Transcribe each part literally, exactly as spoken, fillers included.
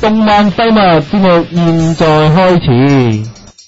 動漫廢物節目現在開始。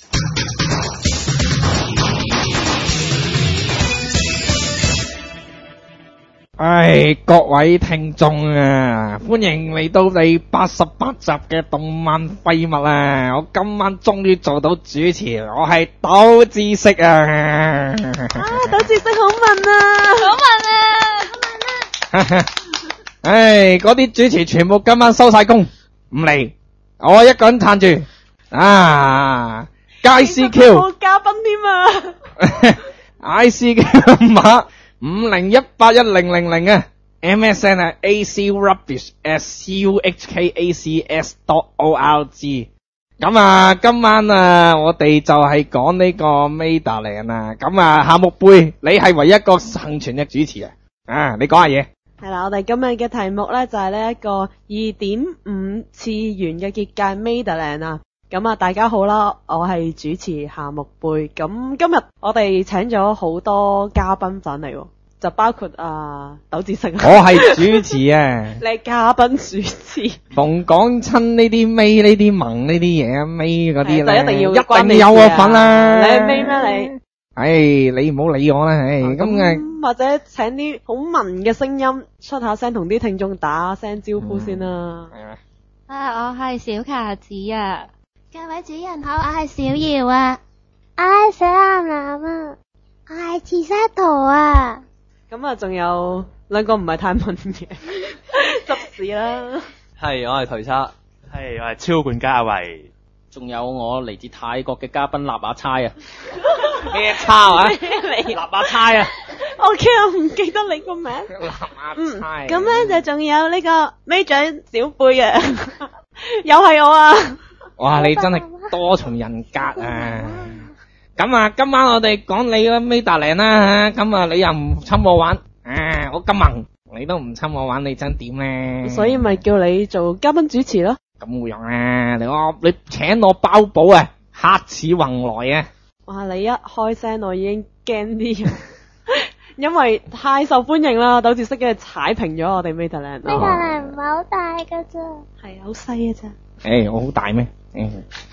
唉，各位聽眾啊，歡迎嚟到第八十八集嘅動漫廢物啊！我今晚終於做到主持，我係斗知識啊！ 啊，斗知識好問啊，好問啊，好問啊！ 唉，嗰啲主持全部今晚收晒工，唔嚟，我一個人撐住啊！街 C Q 冇嘉賓添啊 ！I C Q 碼五零一八一零零零啊 ，M S N 係 A C Rubbish S U H K A C S dot O R G。咁啊，今晚啊，我哋就係講呢個 Maderland 啊。咁啊，夏目貝，你係唯一一個幸存嘅主持啊！啊，你講下嘢。 係啦，我哋今日嘅題目咧就係呢一個二點五次元嘅結界 Maderland 啊。咁啊，大家好啦，我係主持夏目貝。咁今日我哋請咗好多嘉賓上嚟，就包括啊斗知識。 我係主持啊。 你係嘉賓主持。 逢講親呢啲尾呢啲萌呢啲嘢啊，尾嗰啲咧， 就一定要一定有我份啦。 你係尾咩你？ 唉，你唔好理我啦，唉，咁嘅或者請啲好文嘅聲音出下聲，同啲聽眾打聲招呼先啦。 係啊， 啊，我係小卡子啊。各位主人好，我係小瑤啊。我係小藍藍啊。我係刺沙圖啊。 咁啊，仲有兩個唔係太文嘅執事啦。 係，我係頹叉。係，我係超管家阿維。 仲有我嚟自泰國嘅嘉賓立亞差啊。咩差啊？立亞差啊。 我驚我唔記得你個名。 立亞嗯， 差。 咁咧就仲有呢個尾長小貝啊，又係我啊。 哇，你真係多重人格啊！咁啊，今晚我哋講你個 Maderland啦，咁啊，你又唔侵我玩，啊，我咁萌，你都唔侵我玩，你真點咧？ 所以咪叫你做嘉賓主持咯。 咁冇用啊！你我你請我包保啊，客似宏來啊！ 哇！你一開聲我已經驚啲，因為太受歡迎啦，斗知識嘅踩平咗我哋 Maderland。 Maderland唔係好大噶咋？ 係好細嘅咋？ 誒，我好大咩？誒，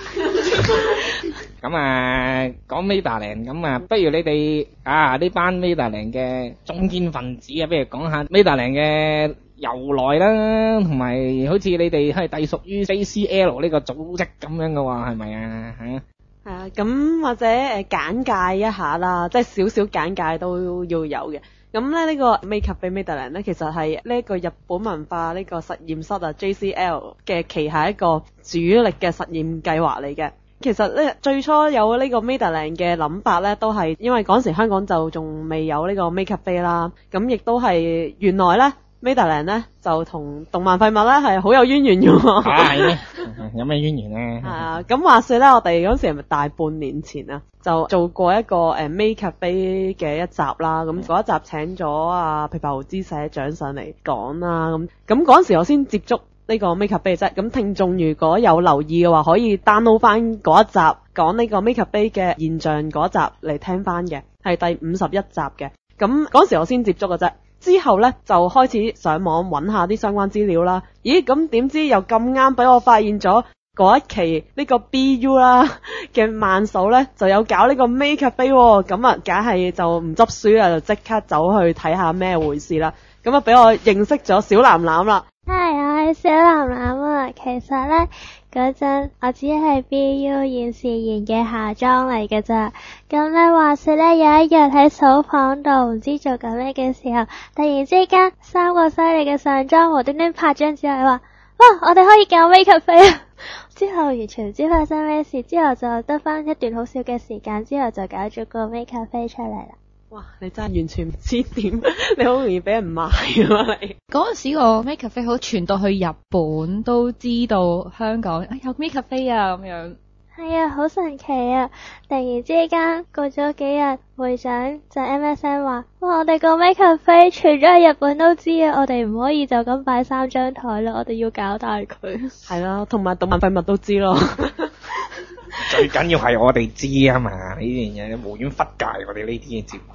咁啊，講 Maderland，咁啊，不如你哋啊呢班 Maderland嘅中堅分子啊，不如講下 Maderland嘅由來啦，同埋好似你哋係隸屬於 J C L 呢個組織咁樣嘅喎，係咪啊？嚇？ 係啊，咁或者誒簡介一下啦，即係少少簡介都要有嘅。咁咧呢個 Makecafe Maderland 咧，其實係呢一個日本文化呢個實驗室啊 J C L 嘅旗下一個主力嘅實驗計劃嚟嘅。其實咧最初有呢個 Maderland 嘅諗法咧，都係因為嗰時香港就仲未有呢個 Makecafe 啦，咁亦都係原來咧。Maderland 咧就同動漫廢物咧係好有淵源嘅喎。 係咩？有咩淵源咧？ 係啊，咁話說咧，我哋嗰時係咪大半年前啊，就做過一個誒 Makecafe 嘅一集啦。咁嗰一集請咗啊琵琶湖之社長上嚟講啦。咁咁嗰陣時我先接觸呢個 Makecafe 啫。咁聽眾如果有留意嘅話，可以 download 翻嗰一集講呢個 Makecafe 嘅現象嗰集嚟聽翻嘅，係第五十一集嘅。咁嗰時我先接觸嘅啫。之後咧就開始上網揾下啲相關資料啦。咦，咁點知又咁啱俾我發現咗嗰一期呢個 B U 啦嘅漫數咧就有搞呢個 Makecafe 喎。咁啊，梗係就唔執輸啦，就即刻走去睇下咩回事啦。咁啊，俾我認識咗小藍藍啦。 係，我係小藍藍啊。其實咧嗰陣我只係 B U 現時研嘅下裝嚟嘅咋。咁咧話說咧有一日喺掃房度唔知做緊咩嘅時候，突然之間三個犀利嘅上裝無端端拍張紙嚟話，哇，我哋可以搞 Makecafe 啊！之後完全唔知發生咩事，之後就得翻一段好少嘅時間，之後就搞咗個 Makecafe 出嚟啦。 哇！你真係完全唔知點，你好容易俾人賣啊你。 嗰陣時個 Makecafe 好傳到去日本，都知道香港啊有 Makecafe 啊咁樣。 係啊，好神奇啊！突然之間過咗幾日，會長就 M S N 話，哇，我哋個 Makecafe 除咗喺日本都知啊，我哋唔可以就咁擺三張台啦，我哋要搞大佢。 係啦，同埋動漫廢物都知咯。 最緊要係我哋知啊嘛，呢樣嘢無遠弗屆，我哋呢啲嘅節目。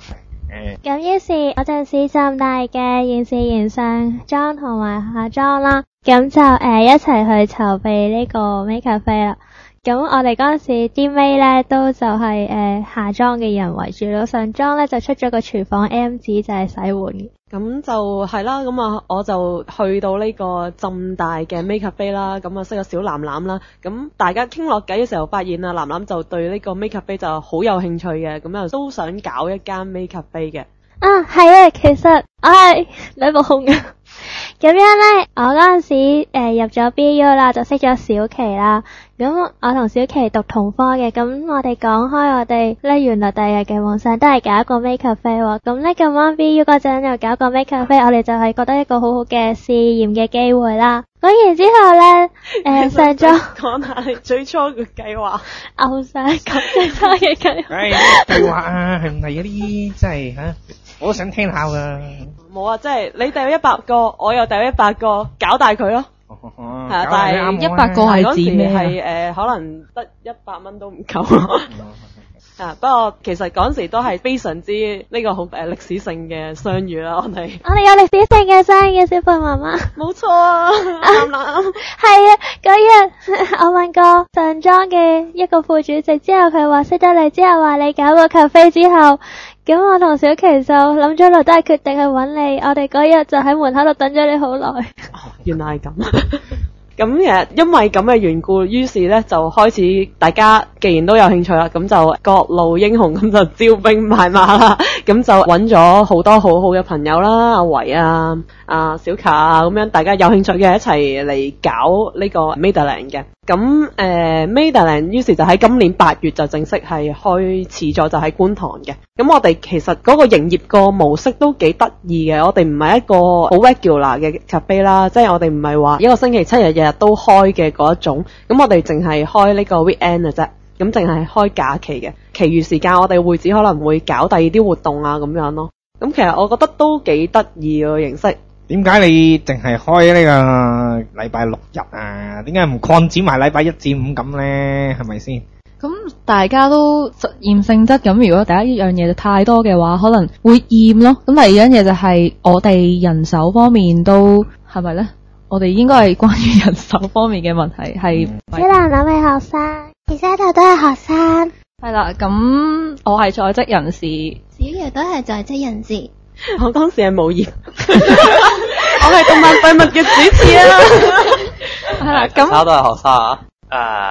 誒， 咁於是我就試浸大嘅現時研上妝同埋下妝啦，咁就誒、呃、一齊去籌備呢個 May Cafe 啦。咁我哋嗰陣時啲 May 咧都就係、是、誒、呃、下妝嘅人為主咯，上妝咧就出咗個廚房 M 字就係洗碗嘅。 咁就係啦，咁啊我就去到呢個浸大嘅 May Cafe 啦，咁啊識咗小藍藍啦，咁大家傾落偈嘅時候發現啊，藍藍就對呢個 May Cafe 就好有興趣嘅，咁又都想搞一間 May Cafe 嘅。 啊，係啊，其實我係女木控嘅。咁樣咧，我嗰陣時誒、呃、入咗 B U 啦，就識咗小琪啦。咁我同小琪讀同科嘅，咁我哋講開我哋咧，原來第日嘅夢想都係搞一個 May Cafe 喎。咁咧咁啱 B U 嗰陣又搞個 May Cafe，我哋就係覺得一個好好嘅試驗嘅機會啦。講完之後咧，誒、呃、上咗講下你最初嘅計劃， 偶想講最初嘅計劃。 誒，計劃啊，係唔係嗰啲真係嚇？我都想聽下㗎。 冇啊，即係你掟一百個，我又掟一百個，搞大佢咯。係啊，但係一百個係指咩啊？ 係誒，可能得一百蚊都唔夠。啊，不過其實嗰陣時都係非常之呢個好誒歷史性嘅相遇啦，我哋。 我哋有歷史性嘅相遇，小貝媽媽。 冇錯啊，啱啦。 係啊，嗰日我問過上莊嘅一個副主席之後，佢話識得你之後，話你搞個 cafe 之後，咁我同小琪就諗咗落，都係決定去揾你。我哋嗰日就喺門口度等咗你好耐。 哦，原來係咁。咁誒，因為咁嘅緣故，於是咧就開始大家既然都有興趣啦，咁就各路英雄咁就招兵買馬啦，咁就揾咗好多好好嘅朋友啦，阿維啊、阿小卡啊，咁樣大家有興趣嘅一齊嚟搞呢個 Mayderland 嘅。咁誒 Mayderland 於是就喺今年八月就正式係開始咗，就喺觀塘嘅。咁我哋其實嗰個營業個模式都幾得意嘅，我哋唔係一個好 regular 嘅 cafe 啦，即係我哋唔係話一個星期七日日日都開嘅嗰一種，咁我哋淨係開呢個 weekend 嘅啫，咁淨係開假期嘅，其餘時間我哋會址可能會搞第二啲活動啊咁樣咯。咁其實我覺得都幾得意個形式。 點解你淨係開呢個禮拜六日啊？點解唔擴展埋禮拜一至五咁呢？係咪先？ 咁大家都實驗性質，咁如果第一樣嘢太多嘅話，可能會厭咯。咁第二樣嘢就係我哋人手方面都係咪呢？我哋應該係關於人手方面嘅問題係。 小藍藍係學生，其實度都係學生。 係啦，咁我係在職人士， 小瑤都係在職人士。 我當時係冇業，我係動漫廢物嘅主持啊。 係啦，咁大家都係學生啊。誒，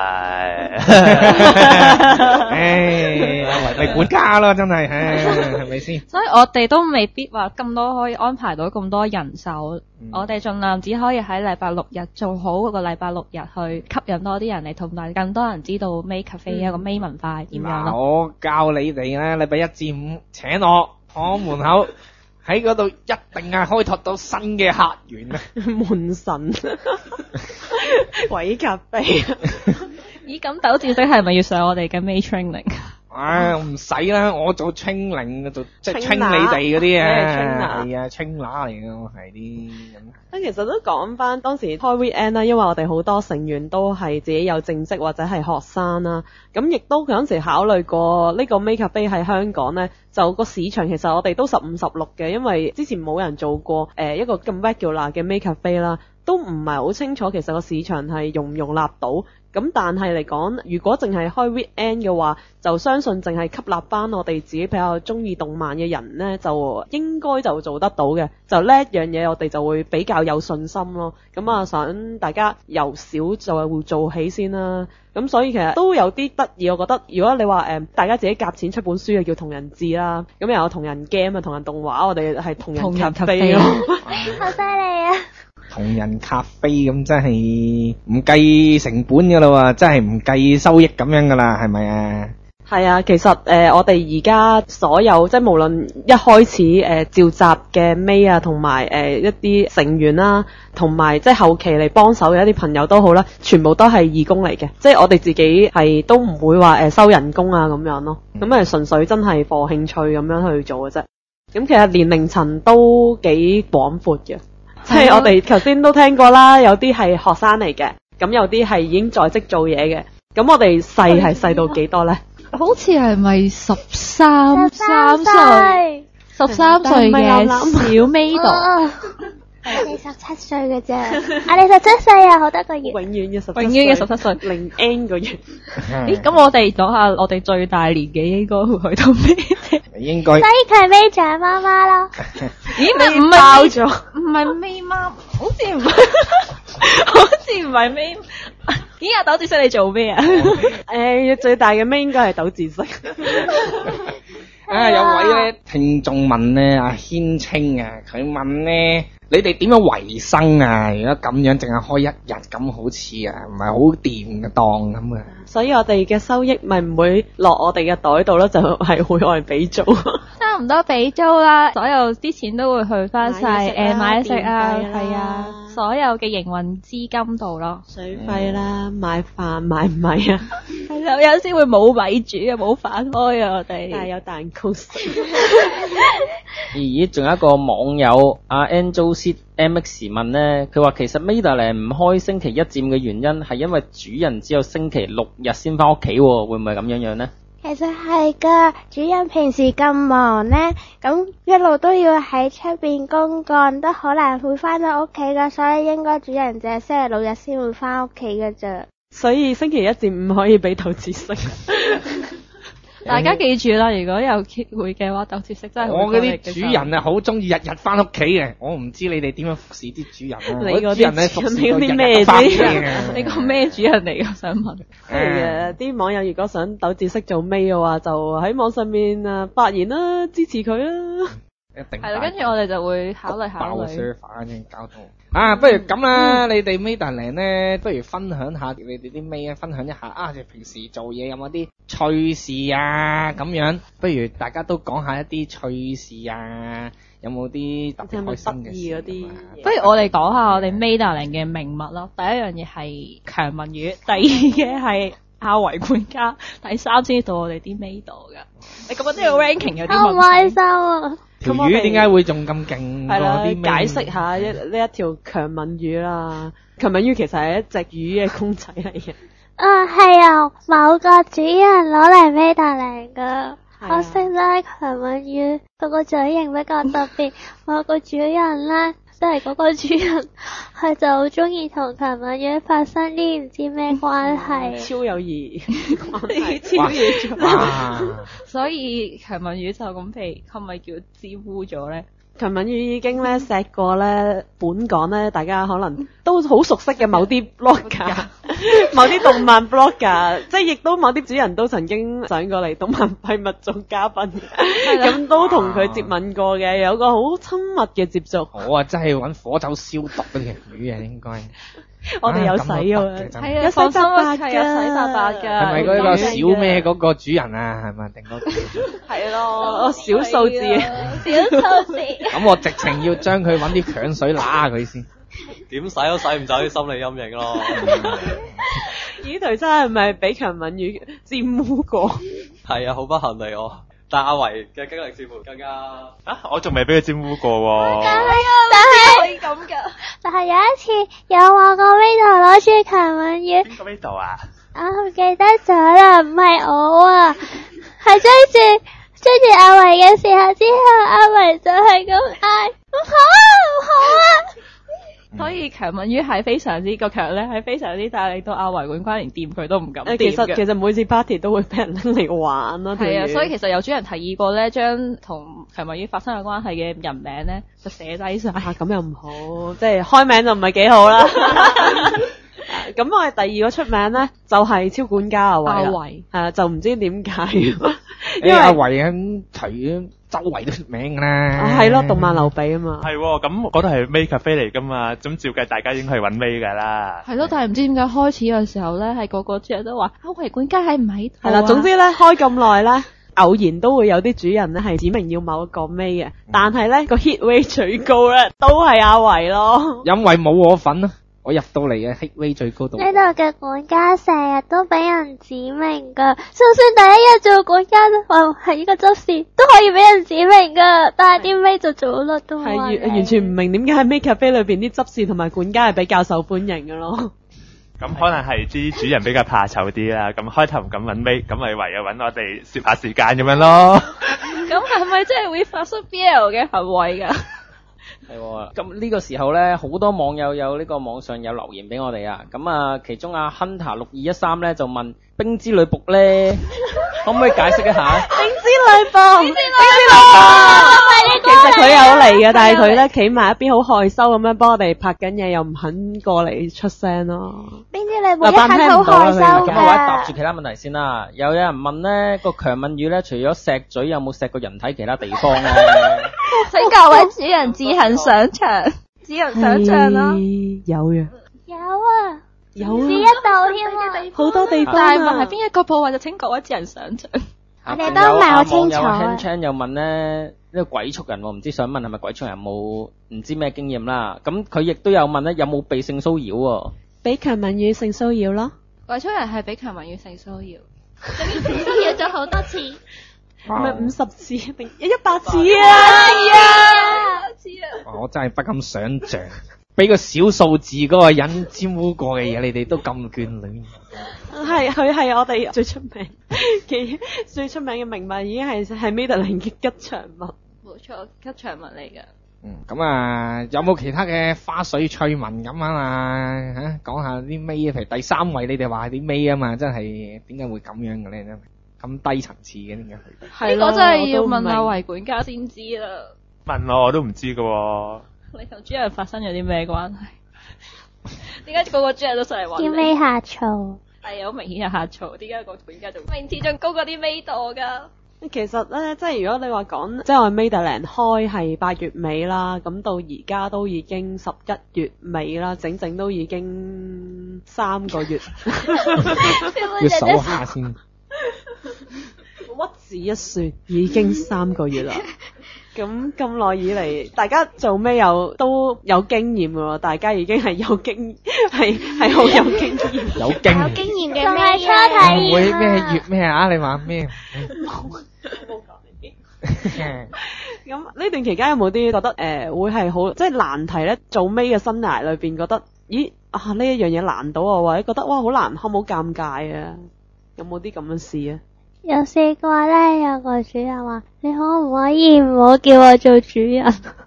誒，維維管家咯，真係，唉，係咪先？ 所以我哋都未必話咁多可以安排到咁多人手， 嗯、 我哋盡量只可以喺禮拜六日做好嗰個禮拜六日去吸引多啲人嚟，同埋更多人知道 May Cafe 一個 May 文化係點樣咯。 我教你哋咧，禮拜一至五請我我門口。喺嗰度一定係開拓到新嘅客源啊！ 門神鬼咖啡， 咦，咁抖知識係咪要上我哋嘅 May Training？ 唉，我唔使啦，我做清零，做即係清你哋嗰啲啊，係啊，清乸嚟嘅，我係啲咁。 其實都講翻當時開 weekend 啦，因為我哋好多成員都係自己有正職或者係學生啦，咁亦都嗰陣時考慮過呢個 May Cafe 喺香港呢，就個市場其實我哋都十五十六嘅，因為之前冇人做過誒、呃、一個咁 regular 嘅 May Cafe 啦，都唔係好清楚其實個市場係容唔容納到。咁但係嚟講，如果淨係開 weekend 嘅話，就相信淨係吸納翻我哋自己比較中意動漫嘅人呢，就應該就做得到嘅。就呢一樣嘢，我哋就會比較有信心咯。咁啊，想大家由少就會做起先啦。咁所以其實都有啲得意，我覺得。如果你話誒、呃，大家自己夾錢出本書，就叫同人誌啦。咁又有同人 game 啊，同人動畫，我哋係同人咖啡咯。 好犀利啊！ 同人咖啡咁真係唔計成本噶啦，真係唔計收益咁樣噶啦，係咪啊？ 係啊，其實誒、呃，我哋而家所有即係無論一開始誒、呃、召集嘅 May 啊，同埋誒一啲成員啦，同埋即係後期嚟幫手嘅一啲朋友都好啦，全部都係義工嚟嘅，即係我哋自己係都唔會話誒、呃、收人工啊咁樣咯，咁係純粹真係課興趣咁樣去做嘅啫。咁其實年齡層都幾廣闊嘅。即係我哋頭先都聽過啦，有啲係學生嚟嘅，咁有啲係已經在職做嘢嘅。咁我哋細係細到幾多呢？ 好似係咪十三三歲？ 十三歲嘅小 Mado。 哦你十七歲嘅啫，啊你十七歲啊，好多個月。 永遠嘅十永遠嘅十七歲， 零 N 個月。 咦，咁我哋講下我哋最大年紀應該會去到咩？ 應該。 所以佢係尾長媽媽咯。 咦，唔係爆咗， 唔係尾媽，好似唔係，好似唔係尾。咦，阿豆子識你做咩啊？ 誒，最大嘅尾應該係豆子識。 啊，有位咧聽眾問咧，阿軒清啊，佢問咧，你哋點樣維生啊？如果咁樣淨係開一日咁，好似啊唔係好掂嘅檔咁啊。 所以我哋嘅收益咪唔會落我哋嘅袋度咯，就係會愛嚟俾租。 差唔多俾租啦，所有啲錢都會去翻晒誒買食啊，係啊，所有嘅營運資金度咯， 水費啦，買飯買米啊， 係啦，有時會冇米煮啊，冇飯開啊，我哋但係有蛋糕食。 咦，仲有一個網友阿 Angel M X 問咧，佢話其實 Maderland 唔開星期一至五嘅原因係因為主人只有星期六日先翻屋企，會唔會咁樣樣呢？ 其實係噶，主人平時咁忙呢，咁一路都要喺出邊公幹，都好難會翻到屋企噶，所以應該主人就係星期六日先會翻屋企噶咋。 所以星期一至五可以俾豆子食。 大家記住啦，如果有機會嘅話，豆子食真係好。 我嗰啲主人啊，好中意日日翻屋企嘅，我唔知你哋點樣服侍啲主人啊。 你嗰啲主人咧服侍到啲咩日日翻屋企啫？ 嘅。 你個咩主人嚟㗎？想問。 係嘅，啲網友如果想豆子識做尾嘅話，就喺網上面啊發言啦，支持佢啦。 一定係啦，跟住我哋就會考慮考爆慮。 server 先搞到。啊，不如咁啦，你哋 Maderland 咧，不如分享下你哋啲咩啊？分享一下啊，你平時做嘢有冇啲趣事啊？咁樣，不如大家都講下一啲趣事啊，有冇啲特別開心嘅事啊？ 不如我哋講下我哋 Maderland 嘅名物咯。第一樣嘢係強文魚，第二嘅係阿維管家，第三先到我哋啲 Mado 㗎。你覺得呢個 ranking 有啲好唔問題？ 開心啊！ 條魚點解會仲咁勁？ 係啦， 啲咩解釋下一呢一條強吻魚啦。強吻魚其實係一隻魚嘅公仔嚟嘅。 啊，係啊，某個主人攞嚟 Maderland 噶。可惜咧，強吻魚佢個嘴型比較特別，某個主人咧，即係嗰個主人，佢就好中意同強吻魚發生啲唔知咩關係。 超友誼關係，超嘢咗。 所以強吻魚就咁被係咪叫玷污咗咧？ 強吻魚已經咧錫過咧本港咧，大家可能都好熟悉嘅某啲 blogger，某啲動漫 blogger，即係亦都某啲主人都曾經上過嚟動漫廢物做嘉賓，咁都同佢接吻過嘅，有個好親密嘅接觸。 我啊真係揾火酒消毒嗰條魚啊，應該。 我哋有洗㗎， 係啊，有洗白白㗎，有洗白白㗎。 係咪嗰個小咩嗰個主人啊？係咪定嗰個？ 係咯，小數字， 小數字。 咁我直情要將佢揾啲強水揦佢先。 點洗都洗唔走啲心理陰影咯。 呢條真係咪俾強吻魚玷污過？ 係啊，好不幸地我。但阿維嘅經歷似乎更加啊！我仲未俾佢玷污過喎。 但係但係可以咁㗎。但係有一次有話個 Mado 攞住強吻魚。 邊個 Mado 啊？ 啊，唔記得咗啦，唔係我啊，係追住追住阿維嘅時候之後，阿維就係咁嗌，唔好啊，唔好啊。 所以強吻魚係非常之個強咧，係非常之大力到阿維管關連掂佢都唔敢掂。 其實其實每次 party 都會俾人拎嚟玩咯。 係啊，所以其實有主人提議過咧，將同強吻魚發生有關係嘅人名咧，就寫低晒。 啊，咁又唔好，即係開名就唔係幾好啦。咁我哋第二個出名咧，就係、是、超管家阿維。阿維係啊，就唔知點解，因為阿維咁除周圍都出名㗎啦。 係咯，動漫劉備啊嘛。 係喎，咁嗰度係 May Cafe 嚟㗎嘛，咁照計大家應該係揾 May 㗎啦。 係咯，但係唔知點解開始嘅時候咧，係個個主人都話阿維管家係唔喺度。 係啦，總之咧開咁耐咧，偶然都會有啲主人咧係指明要某一個 May 嘅，但係咧個 hit rate 最高咧都係阿維咯。 因為冇我份啊。我入到嚟嘅 hit rate 最高度。 呢度嘅管家成日都俾人指名噶，就算第一日做管家都話係呢個執事，都可以俾人指名噶，但係啲尾就早甩都係完完全唔明點解喺 May Cafe 裏邊啲執事同埋管家係比較受歡迎嘅咯。 咁可能係啲主人比較怕醜啲啦，咁開頭唔敢揾尾，咁咪唯有揾我哋攝下時間咁樣咯。 咁係咪真係會發生 B L 嘅行為㗎？ 係喎，咁呢個時候咧，好多網友有呢個網上有留言俾我哋啊。咁啊，其中阿 Hunter 六二一三咧就問冰之女僕咧，可唔可以解釋一下？ 冰之女僕，冰之女僕，其實佢有嚟嘅，但係佢咧企埋一邊好害羞咁樣幫我哋拍緊嘢，又唔肯過嚟出聲咯。 邊啲你會一刻好害羞咁我或者答㗎？ 住其他問題先啦。有有人問咧個強吻魚咧，除咗錫嘴，有冇錫過人體其他地方咧？ 請各位主人自行想像，自行想像啦。 係有嘅， 有啊， 有唔止一啊， 度添啊！ 好多地方但係問係啊。 邊一個部位就請各位自行想像。 我哋都唔係好清楚啊有網友 Hand Chan 又問咧，呢個鬼畜人喎，唔知想問係咪鬼畜人有冇唔知咩經驗啦？咁佢亦都有問咧，有冇被性騷擾喎？ 俾強吻魚性騷擾咯。 鬼畜人係俾強吻魚性騷擾， 性騷擾咗好多次， 咪五十次定一百次啊！ 係啊！ 我真係不敢想像，俾個小數字嗰個人沾污過嘅嘢，你哋都咁眷戀。 係佢係我哋最出名嘅最出名嘅名物，已經係係 Madeline 嘅吉祥物。 冇錯，吉祥物嚟㗎。 嗯，咁啊，有冇其他嘅花絮趣聞咁啊？嚇，講下啲尾啊，譬如第三位，你哋話係啲尾啊嘛，真係點解會咁樣嘅咧？真係咁低層次嘅點解佢？ 係咯呢個真係要問下我都唔明維管家先知啦。 問我我都唔知㗎喎。 你同主人發生咗啲咩關係？點解個個主人都上嚟揾你？ 叫尾下嘈。 係好明顯係呷醋，點解個管家仲名次仲高過啲尾度㗎？ 其實咧，即係如果你話講，即係我 Madeline 開係八月尾啦，咁到而家都已經十一月尾啦，整整都已經三個月， 要數下先。 屈指一算已經三個月啦。咁咁耐以嚟，大家做咩有都有經驗㗎喎，大家已經係有經係係好有經驗， 有經有經驗嘅仲咩係初體驗啊會咩月咩啊？你話咩？ 冇冇講呢啲。咁呢段期間有冇啲覺得誒、呃、會係好即係難題咧？做尾嘅生涯裏邊覺得，咦啊呢一樣嘢難到我，或者覺得哇好難，好冇尷尬啊？有冇啲咁嘅事啊？ 有試過咧，有個主人話：你可唔可以唔好叫我做主人？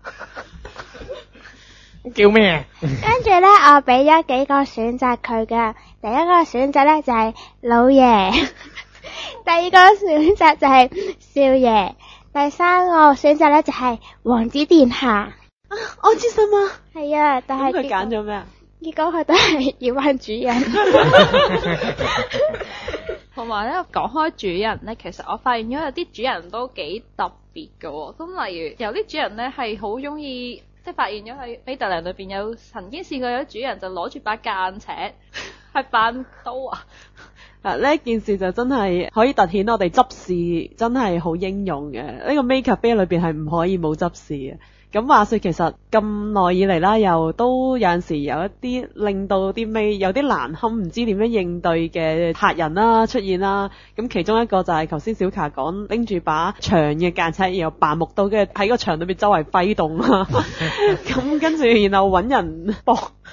叫咩？ 跟住咧，我俾咗幾個選擇佢嘅。第一個選擇咧就係老爺，第二個選擇就係少爺，第三個選擇咧就係王子殿下。 我知什麼？ 係啊，但係咁佢揀咗咩啊？ 結果佢都係要揾主人。 同埋咧，講開主人咧，其實我發現咗有啲主人都幾特別嘅喎。咁例如有啲主人咧係好中意，即係發現咗喺 Madeline 裏邊有曾經試過有啲主人就攞住把間尺係扮刀啊！ 嗱呢一件事就真係可以突顯我哋執事真係好英勇嘅。呢、這個 Make Cafe 裏邊係唔可以冇執事嘅。咁話說其實咁耐以嚟啦，又都有陣時有一啲令到啲尾有啲難堪，唔知點樣應對嘅客人啦出現啦。咁其中一個就係頭先小卡講拎住把長嘅間尺，然後扮木刀，跟住喺個場裏邊周圍揮動啦。咁跟住然後揾人搏。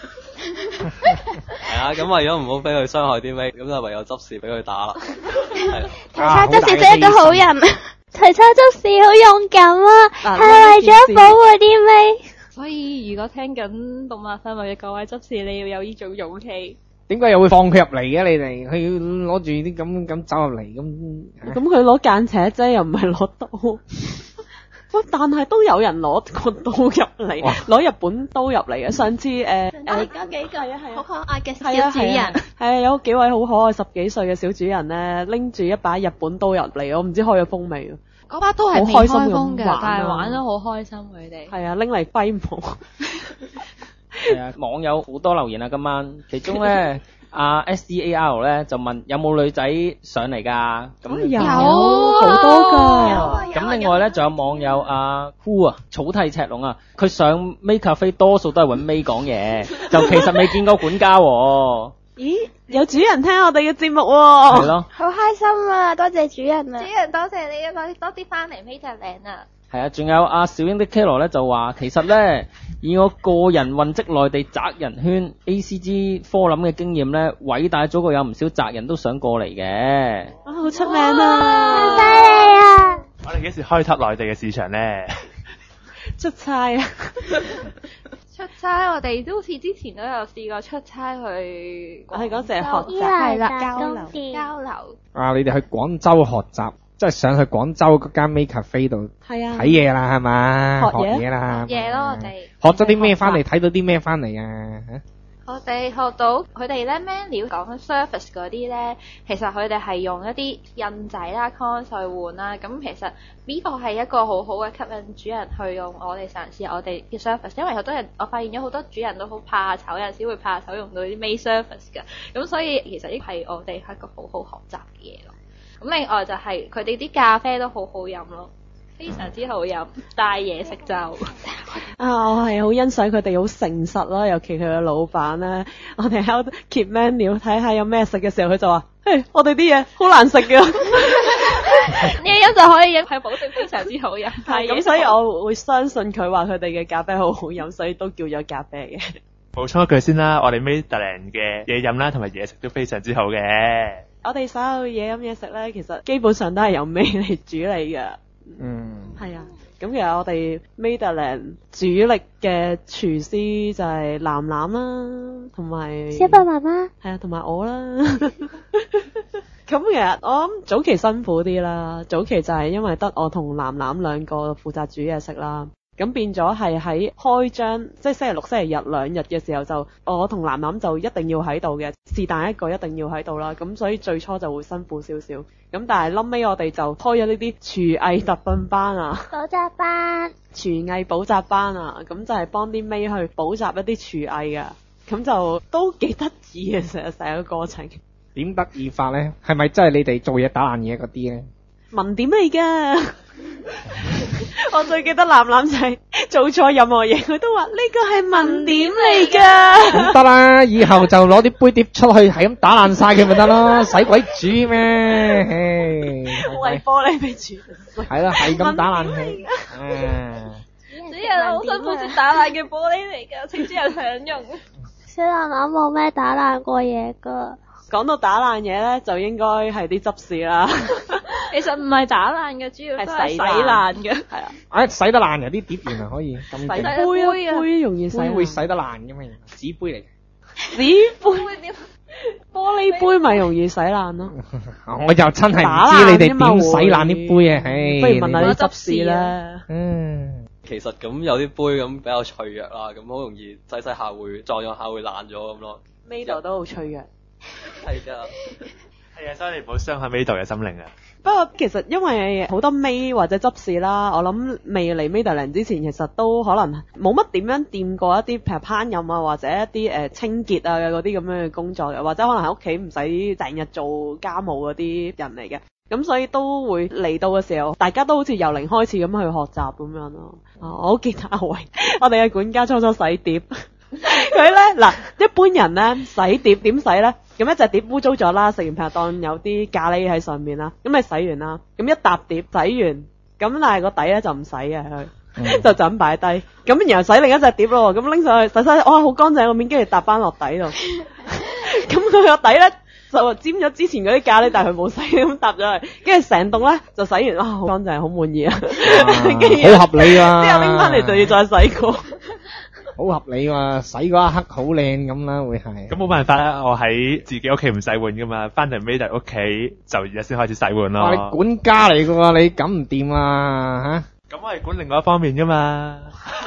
係啊，咁為咗唔好俾佢傷害啲尾，咁就唯有執事俾佢打啦。係啦， 提叉執事真係一個好人，提叉執事好勇敢啊，係為咗保護啲尾。 所以如果聽緊動漫新聞嘅各位執事，你要有呢種勇氣。 點解又會放佢入嚟嘅？你哋佢要攞住啲咁咁走入嚟咁。 咁佢攞間尺啫，又唔係攞刀。喂，但係都有人攞個刀入嚟，攞日本刀入嚟嘅。上次誒誒， 嗰幾個啊，係好可愛嘅係啊小主人。 係啊，有幾位好可愛十幾歲嘅小主人咧，拎住一把日本刀入嚟，我唔知開咗封未。 嗰把刀係未好開心開封嘅， 咁玩啊但係玩得好開心佢哋。 係啊，拎嚟揮舞。 係啊，網友好多留言啊，今晚其中咧阿 S E A R 咧就問有冇女仔上嚟㗎？咁有好多㗎。 咁另外咧仲有網友阿 Cool 啊，草剃赤龍啊，佢上 Make Cafe 多數都係揾 May 講嘢，就其實未見過管家喎。 咦，有主人聽我哋嘅節目喎。 係咯。 好開心啊！多謝主人啊！ 主人多謝你啊，多多啲翻嚟 Madeline 啊！ 係啊，仲有阿小英的 Kilo 咧就話，其實咧以我個人混跡內地宅人圈 A C G 科林嘅經驗咧，偉大祖國有唔少宅人都想過嚟嘅。 啊，好出名啊！ 好犀利啊！ 我哋幾時開拓內地嘅市場咧？ 出差啊！ 出差我哋都好似之前都有試過出差去， 我係嗰時係學習係啦， 係交流公店交流。 啊，你哋去廣州學習，即係上去廣州嗰間 Make Cafe 度係啊睇嘢啦，係嘛？ 學嘢嘢啦， 嘢咯，我哋學咗啲咩翻嚟？睇到啲咩翻嚟啊？ 我哋學到佢哋咧 menu 講緊 service 嗰啲咧，其實佢哋係用一啲印仔啦、con 去換啦。咁其實呢個係一個好好嘅吸引主人去用我哋嘗試我哋嘅 service，因為好多人我發現咗好多主人都好怕醜，有陣時會怕醜用到啲 Made service 嘅。咁所以其實呢個係我哋係一個好好學習嘅嘢咯。咁另外就係佢哋啲咖啡都好好飲咯。非常之好飲，帶嘢食就啊！ 我係好欣賞佢哋好誠實啦，尤其佢嘅老闆咧。我哋喺度揭 menu 睇下有咩食嘅時候，佢就話：嘿，我哋啲嘢好難食㗎。 呢一就可以係保證非常之好飲。 係咁，所以我會相信佢話佢哋嘅咖啡好好飲，所以都叫咗咖啡嘅。 補充一句先啦，我哋 Madeline 嘅嘢飲啦同埋嘢食都非常之好嘅。 我哋所有嘢飲嘢食咧，其實基本上都係由味嚟煮理嘅。 嗯， 係啊，咁其實我哋 Madeline 主力嘅廚師就係藍藍啦，同埋小白媽媽， 係啊，同埋我啦。咁其實我諗早期辛苦啲啦，早期就係因為得我同藍藍兩個負責煮嘢食啦。咁變咗係喺開張，即係星期六、星期日兩日嘅時候就，我同藍藍就一定要喺度嘅，是但一個一定要喺度啦。咁所以最初就會辛苦少少。咁但係臨尾我哋就開咗呢啲廚藝特訓班啊， 補習班， 廚藝補習班啊，咁就係幫啲妹去補習一啲廚藝㗎。咁就都幾得意嘅，成日成個過程。 點得意法咧？係咪真係你哋做嘢打爛嘢嗰啲咧？ 文點嚟㗎？我最記得藍藍就係做錯任何嘢，佢都話呢個係文點嚟㗎。 咁得啦，以後就攞啲杯碟出去，係咁打爛晒佢咪得咯，使鬼煮咩？ 為玻璃俾煮。 係啦，係咁打爛佢。嗯， 主人好辛苦先打爛嘅玻璃嚟㗎，請主人享用。 小藍藍冇咩打爛過嘢㗎。 講到打爛嘢咧，就應該係啲執事啦。 其實唔係打爛嘅，主要都係洗係爛嘅。 係啊， 唉，洗得爛有啲碟原來可以咁洗勁， 杯啊，杯容易洗爛。 杯會洗得爛嘅嘛，紙杯嚟嘅。 紙杯玻璃杯咪容易洗爛咯。 我就真係唔知你哋點洗爛啲杯啊！唉， 不如問下啲執事啦。 嗯。 其實咁有啲杯咁比較脆弱啦，咁好容易洗洗下會撞咗下會爛咗咁咯。 呢度都好脆弱。 係㗎， 係啊，所以你唔好傷害 Madeline 嘅心靈啊。 不過其實因為好多 Maid 或者執事啦，我諗未嚟 Madeline 之前，其實都可能冇乜點樣掂過一啲譬如烹飪啊，或者一啲誒、呃、清潔啊嗰啲咁樣嘅工作嘅，或者可能喺屋企唔使成日做家務嗰啲人嚟嘅，咁所以都會嚟到嘅時候，大家都好似由零開始咁去學習咁樣咯。啊，我好記得阿偉，我哋嘅管家初初洗碟。佢咧嗱，一般人咧洗碟點洗咧？咁一隻碟污糟咗啦，食完譬如當有啲咖喱喺上面啦，咁你洗完啦，咁一沓碟洗完，咁但係個底咧就唔洗嘅佢，嗯、就就咁擺低，咁然後洗另一隻碟咯，咁拎上去洗洗，哇好乾淨個面，跟住搭翻落底度，咁佢個底咧就沾咗之前嗰啲咖喱，但係佢冇洗，咁搭咗去，跟住成棟咧就洗完，哇好乾淨，好滿意啊， 好合理啊， 之後拎翻嚟就要再洗過。 好合理嘛，洗嗰一刻好靚咁啦，會係。 咁冇辦法啦，我喺自己屋企唔洗碗噶嘛，翻嚟 Madeline 屋企就而家先開始洗碗咯。 哇，你管家嚟噶喎，你咁唔掂啊吓？咁我係管另外一方面噶嘛。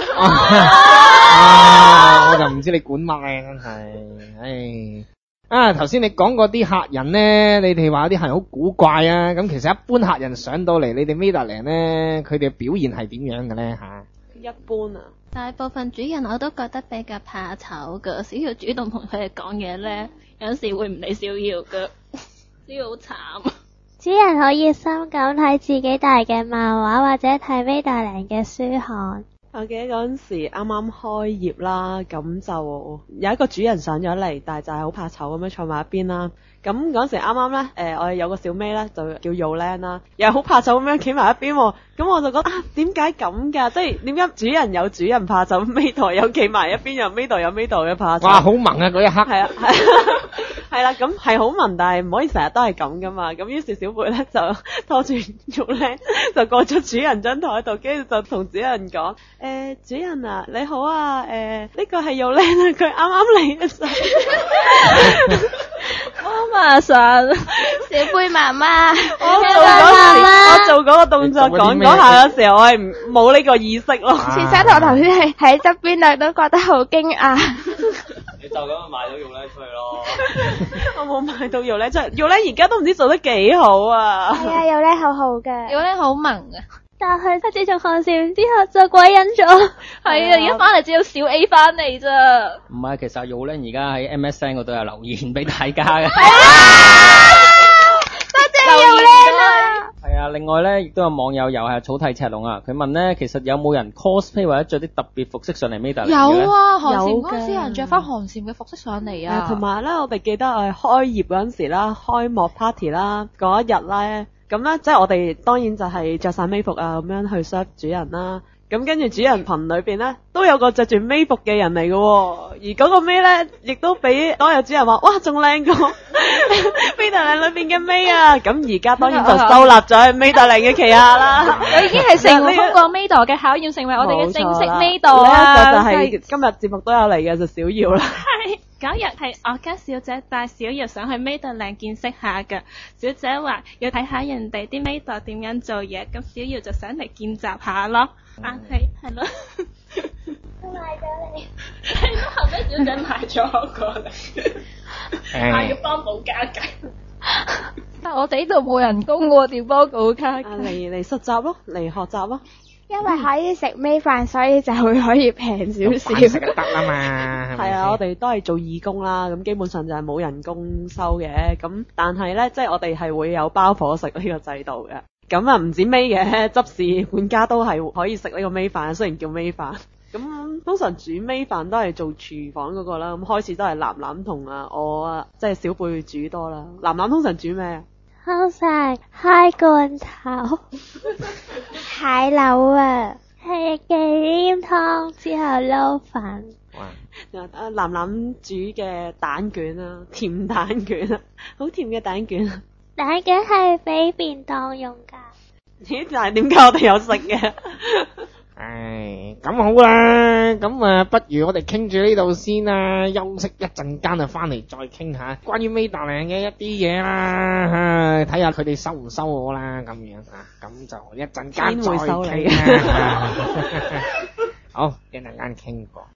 啊，我就唔知你管乜咧，真係。唉，啊，頭先你講嗰啲客人咧，你哋話有啲客人好古怪啊，咁其實一般客人上到嚟，你哋 Madeline咧，佢哋表現係點樣嘅咧吓？ 一般啊。 大部分主人我都覺得比較怕醜㗎，小耀主動同佢哋講嘢咧，有時會唔理小耀㗎，小耀好慘。 主人可以心咁睇自己大嘅漫畫或者睇 Madeline 嘅書刊。 我記得嗰陣時啱啱開業啦，咁就有一個主人上咗嚟，但係就係好怕醜咁樣坐埋一邊啦。咁嗰陣時啱啱咧，誒我哋有個小妹咧就叫 Yolan 啦，又係好怕醜咁樣企埋一邊喎。咁我就覺得啊，點解咁㗎？即係點解主人有主人怕醜，尾台有企埋一邊，又尾台有尾台嘅怕醜。 哇，好萌啊！嗰一刻係啊，係係啦，咁係好萌，但係唔可以成日都係咁噶嘛。咁於是小貝咧就拖住 Yolan 就過咗主人張台度，跟住就同主人講：誒主人啊，你好啊，誒呢個係 Yolan啊，佢啱啱嚟嘅時候。 媽媽神，小貝媽媽， 我做嗰時，我做嗰個動作講嗰下嘅時候，我係唔冇呢個意識咯。 其實我頭先係喺側邊度都覺得好驚訝。 你就咁買到用咧出去咯。 我冇買到用咧出去，用咧而家都唔知做得幾好啊。 係啊，有咧好好嘅， 有咧好萌啊！ 但係佢自從寒潮之後就鬼隱咗。 係啊，而家翻嚟只有小 A 翻嚟咋。 唔係，其實 Yolan 而家喺 M S N 嗰度有留言俾大家嘅。 多謝 Yolan 啊！ 係啊，另外咧亦都有網友又係草剃赤龍啊，佢問咧其實有冇人 cosplay 或者着啲特別服飾上嚟 Maida 有啊，寒蟬有嗰陣時有人着翻寒蟬嘅服飾上嚟啊。 同埋咧，我哋記得我哋開業嗰陣時啦，開幕 party 啦，嗰一日咧，咁咧即係我哋當然就係着晒 May 服啊，咁樣去 serve 主人啦。咁跟住主人群裏邊咧，都有個着住 May 服嘅人嚟嘅喎，而嗰個 May 咧，亦都俾當日主人話，哇，仲靚過 Maida 裏邊嘅 May 啊！咁而家當然就收納咗喺 Maida 嘅旗下啦。 佢已經係成功通過 Maida 嘅考驗，成為我哋嘅正式 Maida 呢啊！ 一個就係今日節目都有嚟嘅，就小耀啦。 係嗰日係我家小姐帶小瑤上去 Maida 靚見識下㗎。小姐話要睇下人哋啲 Maida 點樣做嘢，咁小瑤就想嚟見習下咯。啊係係咯。 我買咗你。 係咯，後尾小姐買咗我過嚟，話要幫補家計。 但我哋呢度冇人工喎，點幫補家計？ 嚟嚟實習咯，嚟學習咯。 因為可以食尾飯，所以就會可以平少少。 食得啦嘛。 係啊，我哋都係做義工啦，咁基本上就係冇人工收嘅。咁但係咧，即係我哋係會有包伙食呢個制度嘅。咁啊唔止尾嘅，執事管家都係可以食呢個尾飯，雖然叫尾飯。咁通常煮尾飯都係做廚房嗰個啦。咁開始都係藍藍同啊我啊，即係小貝煮多啦。藍藍通常煮咩啊？ 通常開罐頭、蟹柳啊，係忌廉湯之後撈飯。 啊，藍藍煮嘅蛋卷啊，甜蛋卷啊，好甜嘅蛋卷啊。 蛋卷係俾便當用㗎。 咦？但係點解我哋有食嘅？ 唉，咁好啦，咁啊，不如我哋傾住呢度先啦，休息一陣間啊，翻嚟再傾下關於 Maida 嘅一啲嘢啦，睇下佢哋收唔收我啦，咁樣啊，咁就一陣間再傾啦。好，一陣間傾過。